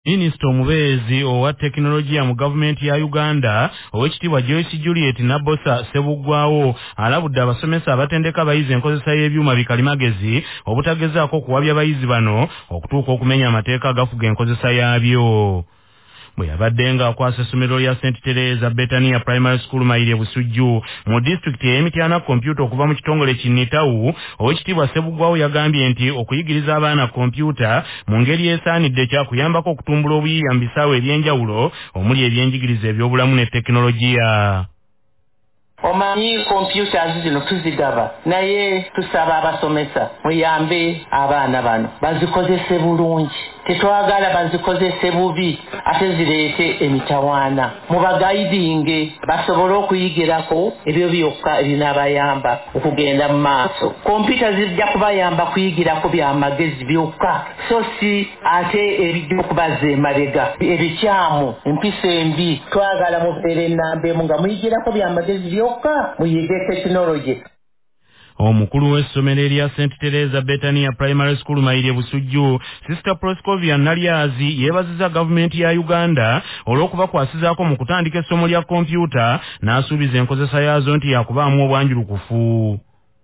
Minisita omubeezi owa tekinologiya mu gavumenti ya Uganda owekitiibwa Joyce Juliet Nabosa Ssebuggwawo alabudde abasomesa abatendeka abayizi enkozesa y'ebyuma bikalimagezi obutagezaako okuwabya abayizi bano okutuuka okumenya amateeka agafuga enkozesa yaabyo. Bwe yabadde ng'akwasa essomero lya St. Teresa Betania Primary School Maire Busujju mu disitulikiti y'Emityana kompyuta okuva mu kitongole Kinnitawu, owekitiibwa Ssebuggwawo yagambye nti okuyigiriza abaana kompyuta mu ngeri esaanidde kyakuyambako okutumbula obuyiiya mu bisaawe eby'enjawulo omuli ebyenjigiriza eby'obulamu ne tekinologiya. Omanyi computers zino tuzigaba naye tusaba abasomesa muyambe abaana bano bazikozese bulungi, tetwagala bazikozese bubi ate zireete emitawaana. Mubagayidinge basobole okuyigirako ebyo byokka ebinaabayamba okugenda mu maaso. Kompyuta zijja kubayamba kuyigirako byamagezi byokka so si ate ebijja okubaza emabega ebikyamu empisa embi. Twagala mubeere ennambeemu nga muyigirako byamagezi byokka muyige tekinologi. Omukulu w'essomero erya St. Teresa Betania Primary School Maire Busujju, Sister Proscovia Nalyazi yeebazizza gavumenti ya Uganda olw'okubakwasizaako mu kutandika essomo lya kompyuta n'asuubiza enkozesa yaazo nti yakubaamu obwanjulukufu.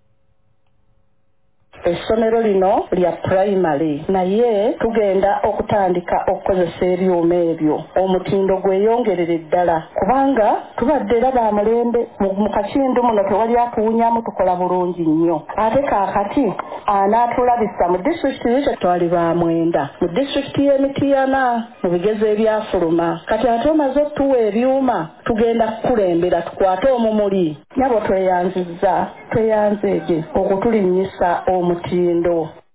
Essomero lino lya primary naye tugenda okutandika okukozesa ebyuma ebyo omutindo gweyongerere ddala kubanga tubadde era bamulembe mu kakindu muno tewali atuwunyamu tukola bulungi nnyo ate kaakati anaatulabisa mu disitulikiti yekyo twali bamwenda mu disitulikiti y'Emityana mu bigezo ebyafuluma kati ate omaze otuwa ebyuma tugenda kukulembera tukwate omumuli nyabo tweyanzege okutulinnyisa omutindo.